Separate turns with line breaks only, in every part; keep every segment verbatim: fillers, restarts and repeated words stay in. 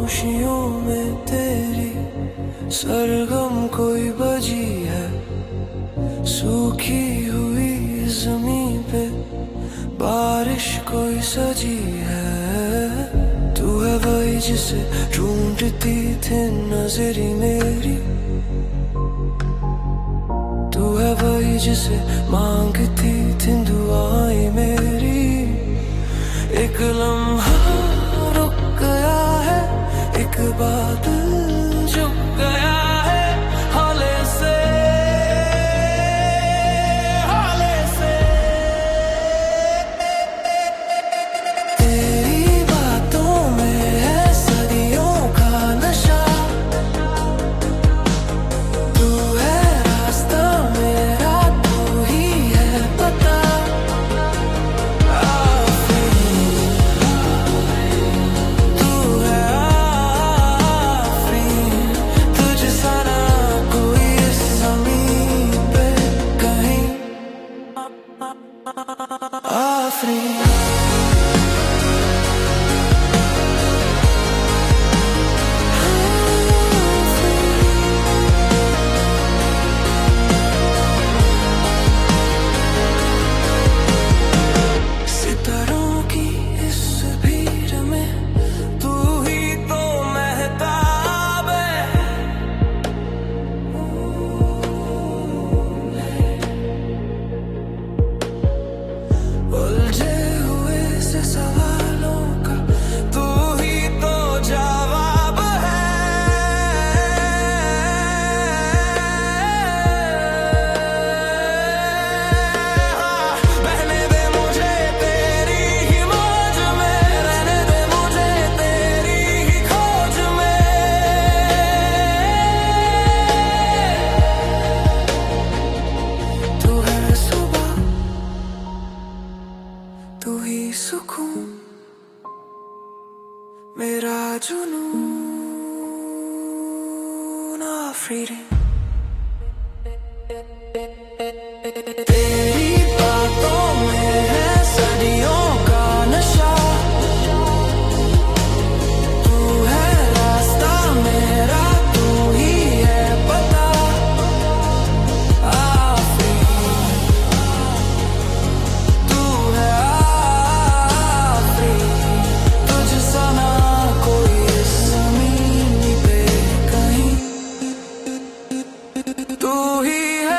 खामोशियों में तेरी सरगम कोई बजी है। सूखी हुई जमीन पे बारिश कोई सजी है। तू है वही जिसे ढूंढती थी नजरी मेरी। तू है वही जिसे मांगती थी दुआएं मेरी। एक लम्हा रुक गया है, एक बादल झुक गया है हाले से, हाले से। तेरी बातों में है सदियों का नशा। तू है रास्ता मेरा, तू ही है पता। तू ही सुकून मेरा जुनून आफरीन। तेरी बातों में है सदियों का नशा। तू है रास्ता मेरा, तू ही है पता। तू ही है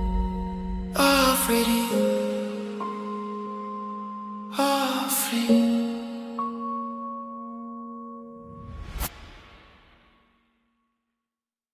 Afrique, Afrique.